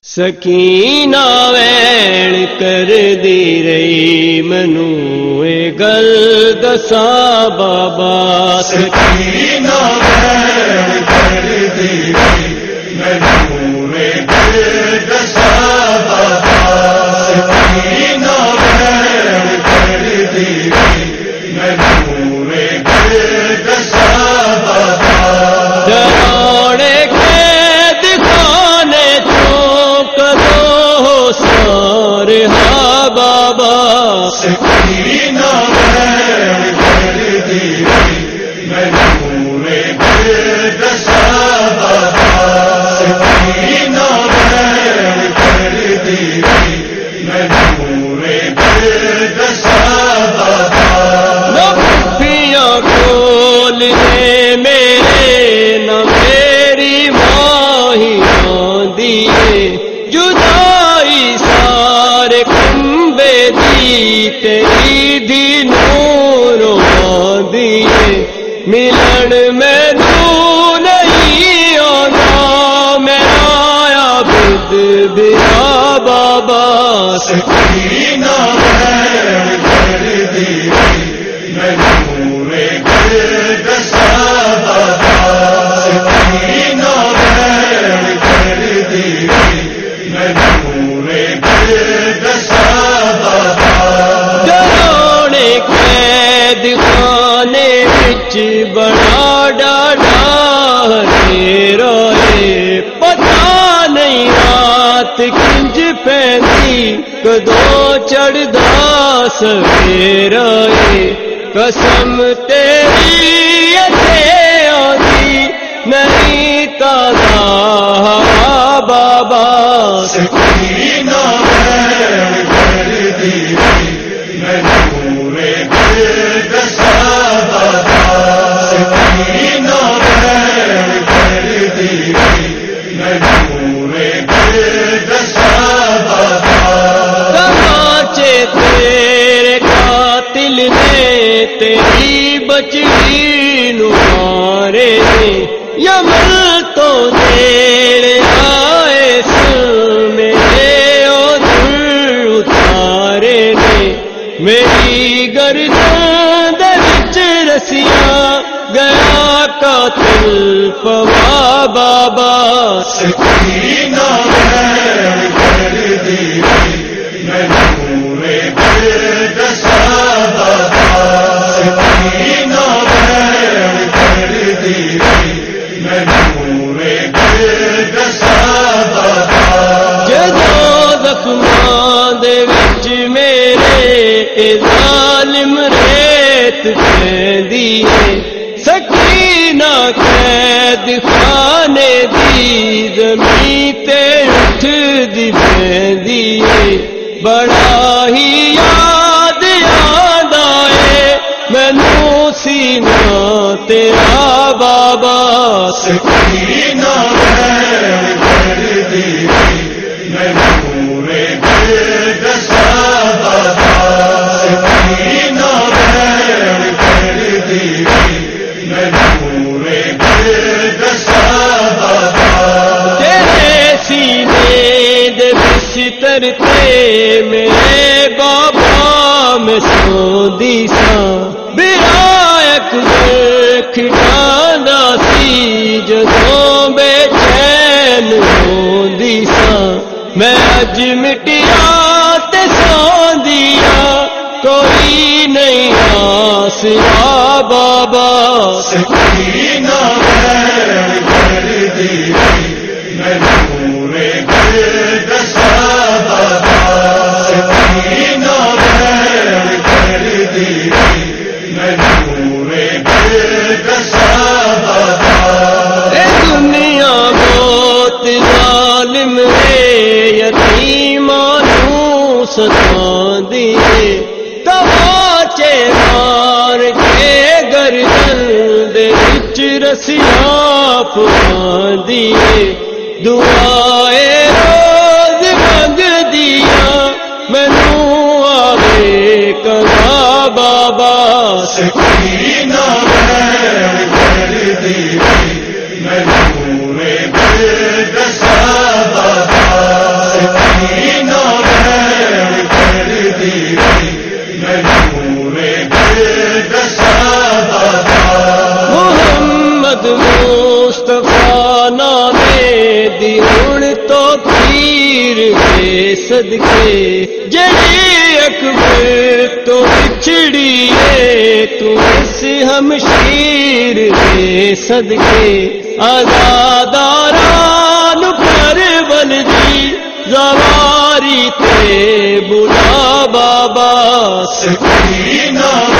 سکینہ ویڑ کر دی رہی منو اے گل دسا بابا سکینہ ویڑ کر دی رہی منو اے گل دسا بابا سکینہ ویڑ کر دی رہی منو اے گل دسا بابا ڈرانے قید خانے تو کدو سارے ہاں بابا سکینہ ویڑ کر دی رہی منو اے گل دسا بابا سکینہ ویڑ کر دی رہی منو اے گل دسا بابا نفیاں کھول دے میرے نہ میری ماہی دیے جدائی سارے کمبے دی تیری دی نور دیے ملن میں نہیں آنا میں آیا بد بیا بابا سکینہ ویڑ کر دی رہی منو اے گل دسا بابا سکینہ ویڑ کر دی رہی منو اے گل دسا بابا ڈرانے قید خانے وچ بڑا ڈاڈا روئے پتہ نہیں رات کنج پیندی کدو چڑھدا سویرا قسم تیری اتے آندی نہیں تازہ بابا سکینہ ویڑ کر دی رہی منو اے گل دسا بابا سکینہ ویڑ کر دی رہی منو اے گل دسا بابا تماچے تیرے قاتل نے تیری بچڑی نو مارے یمن تو دیڑ آئے سن میرے ادھر اتارے نے میری گردن دے وچ رسیاں گیا قاتل پوا بابا سکینہ ویڑ کر دی رہی منو اے گل دسا بابا سکینہ ویڑ کر دی رہی منو اے گل دسا بابا جدو زخماں دے وچ میرے اے ظالم ریت پیندی ہے سکینہ قید خانے دی زمین تے اٹھ دی پیندی ہے بڑا ہی یاد آندا ہے مینوں سینہ تیرا بابا سکینہ ویڑ کر دی رہی منو اے گل دسا بابا سکینہ ویڑ کر دی رہی منو اے گل دسا بابا تیرے سینے دے بستر تے میرے بابا میں سوندی ساں برائک کھڑاندا سی جدوں بے چین ہوندی ساں میں اج مٹیا تے سوندیا کوئی نہیں آسرا بابا سکینہ ویڑ کر دی رہی منو اے گل دسا بابا سکینہ ویڑ کر دی رہی منو اے گل دسا بابا اے دنیا بہت ظالم ہے یتیماں نوں ستاندی ہے تماچے مار کے گردن دے وچ رسیاں پاندی ہے دعائے روز منگدیاں مینوں آوے کلا بابا سکینہ ویڑ کر دی رہی منو اے گل دسا بابا نامے دی ہن تو پیر دے صدقے جڑی اکبر تو بچھڑی ہے تو اس ہمشیر دے صدقے آزاداران پر بلدی زواری تے بلا بابا سکینہ